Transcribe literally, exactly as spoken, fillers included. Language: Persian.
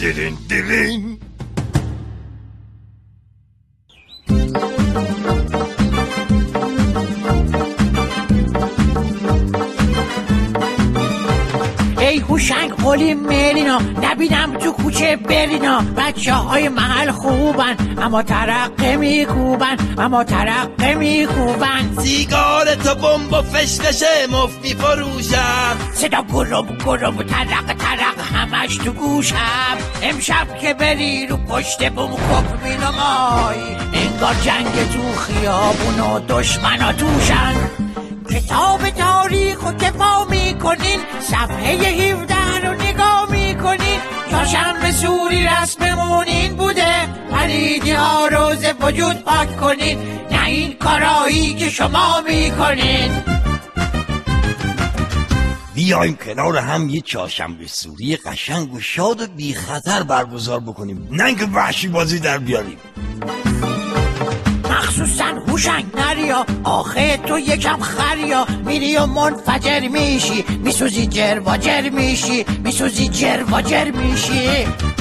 دیرین دیرین. ای هوشنگ قلی مرینا، نبینم تو کوچه برینا. بچه های محل خوبن اما ترقه میکوبن، اما ترقه میکوبن. سیگار تو بمب و فشفشه مفت میفروشم، صدا گرم گرم و ترق ترق همش تو گوشم. امشب که بری رو پشت بوم کپ مینمایی، انگار جنگ تو خیابون و دشمنا توشن. کتاب تاریخ و کفا میکنین، صفحه هفده رو نگاه میکنین. چهارشنبه سوری رسممون این بوده، پلیدی ها روز وجود پاک کنین، نه این کارایی که شما میکنین. بیایم کنار هم یه چهارشنبه سوری قشنگ و شاد و بی خطر برگزار بکنیم، نه اینکه وحشی بازی در بیاریم. مخصوصا هوشنگ نریا، آخه تو یکم خریا. میری و منفجر میشی، میسوزی جر و جر میشی، میسوزی جر و جر میشی.